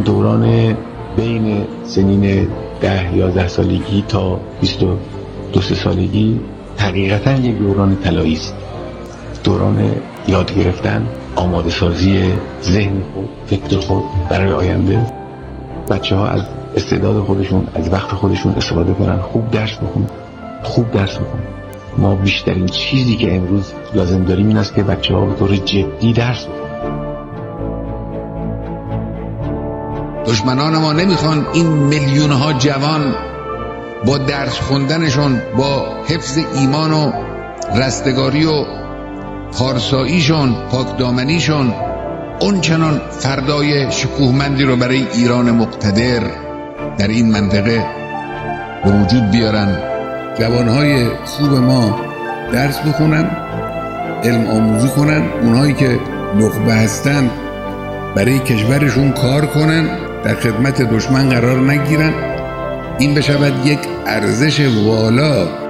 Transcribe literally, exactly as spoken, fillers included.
دوران بین سنین ده یازده سالگی تا بیست و دو سه سالگی حقیقتا یک دوران طلایی است. دوران یاد گرفتن، آماده سازی ذهن خود، فکر خود برای آینده. بچه ها از استعداد خودشون، از وقت خودشون استفاده کنن، خوب درس بخونن، خوب درس بخونن. ما بیشترین چیزی که امروز لازم داریم این است که بچه ها به طور جدی درس بخونن. دشمنان ما نمیخوان این میلیون ها جوان با درس خوندنشون، با حفظ ایمان و رستگاری و پارساییشون، پاکدامنیشون، اون چنان فردای شکوهمندی رو برای ایران مقتدر در این منطقه به وجود بیارن. جوانهای خوب ما درس بخونن، علم آموزی کنن، اونهایی که نخبه هستن برای کشورشون کار کنن، در خدمت دشمن قرار نگیرن. این بشود یک ارزش والا